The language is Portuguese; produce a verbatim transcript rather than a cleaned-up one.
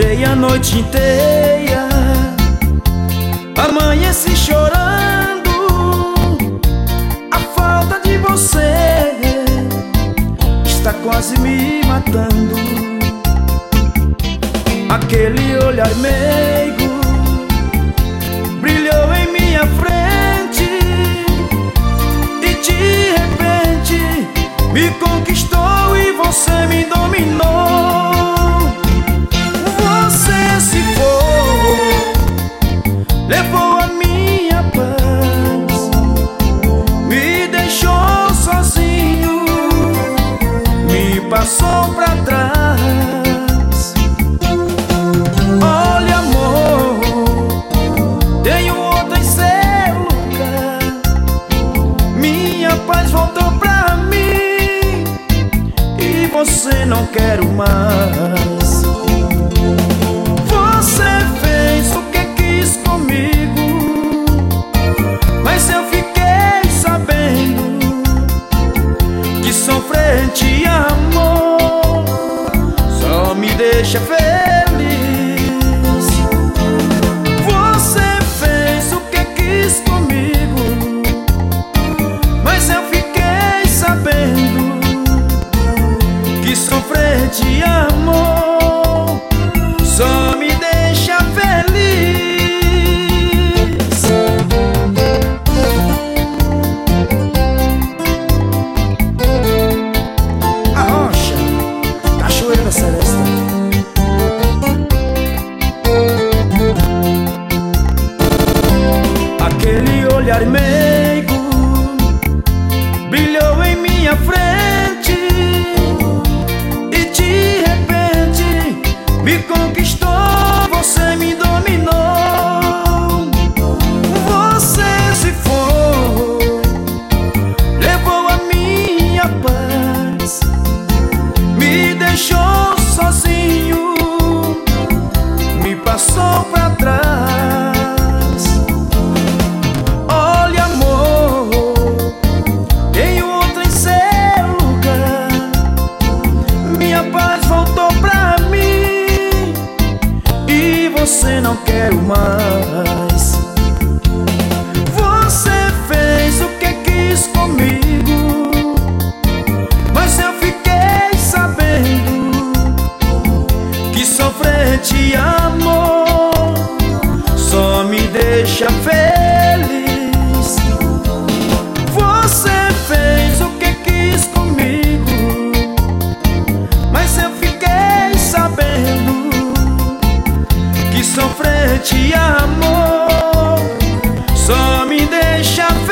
Chorei a noite inteira, amanheci chorando. A falta de você está quase me matando. Aquele olhar meigo brilhou em minha frente e de repente me conquistou e você me dominou. Você se foi, levou a minha paz, me deixou sozinho, me passou pra trás. Olha, amor, tenho outra em seu lugar. Minha paz voltou pra mim e você não quero mais. Você fez o que quis comigo, mas eu fiquei sabendo que sofrer de amor só me deixa feliz. Você fez o que quis comigo, mas eu fiquei sabendo que sofrer de amor só me deixa feliz. A rocha, cachoeira da Seresta. Aquele olhar meigo brilhou em minha frente e de repente me conquistou, você me dominou. Você se foi, levou a minha paz, me deixou sozinho, me passou pra trás. Olha, amor, tenho outra em seu lugar. Minha paz voltou pra mim e você não quero mais. Você fez o que quis comigo, mas eu fiquei sabendo que sofrer de amor só me deixa feliz. Você fez o que quis comigo, mas eu fiquei sabendo que sofrer de amor só me deixa feliz.